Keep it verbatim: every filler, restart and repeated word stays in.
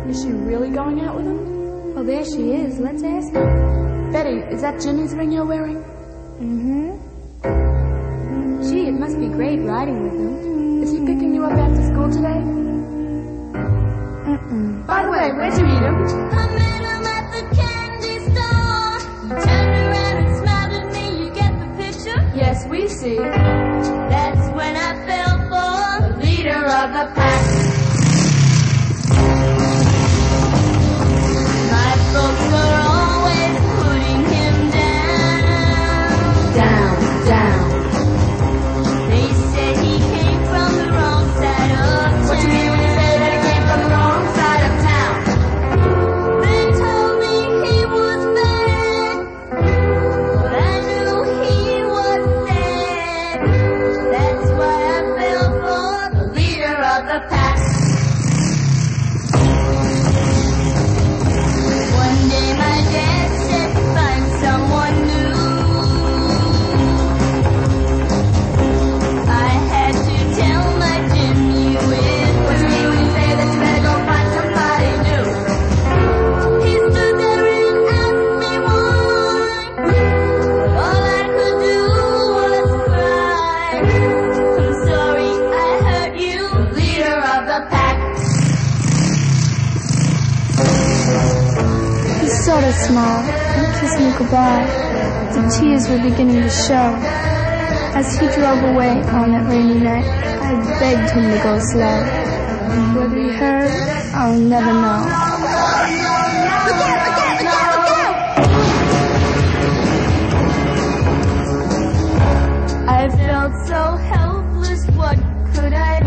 Is she really going out with him? Oh, there she is. Let's ask her. Betty, is that Jimmy's ring you're wearing? Mm-hmm. Gee, it must be great riding with him. Is he picking you up after school today? Mm-mm. By the way, where'd you meet him? I met him at the candy store. You turned around and smiled at me. You get the picture? Yes, we see. That's when I fell for the leader of the pack. My folks are always putting him down. Down, down. They said he came from the wrong side of town. What do you mean when you say that he came from the wrong side of town? They told me he was bad, but I knew he was sad. That's why I fell for the leader of the pack. One day my dad said to find someone new. I had to tell my Jimmy with What do you mean when you say that you better go find somebody new? He stood there and asked me why, but all I could do was cry. I'm sorry I hurt you, leader of the pack. He sort of smiled and kissed me goodbye. The tears were beginning to show. As he drove away on that rainy night, I begged him to go slow. Whether he heard, I'll never know. Look out, look out, look out, look out! I felt so helpless, what could I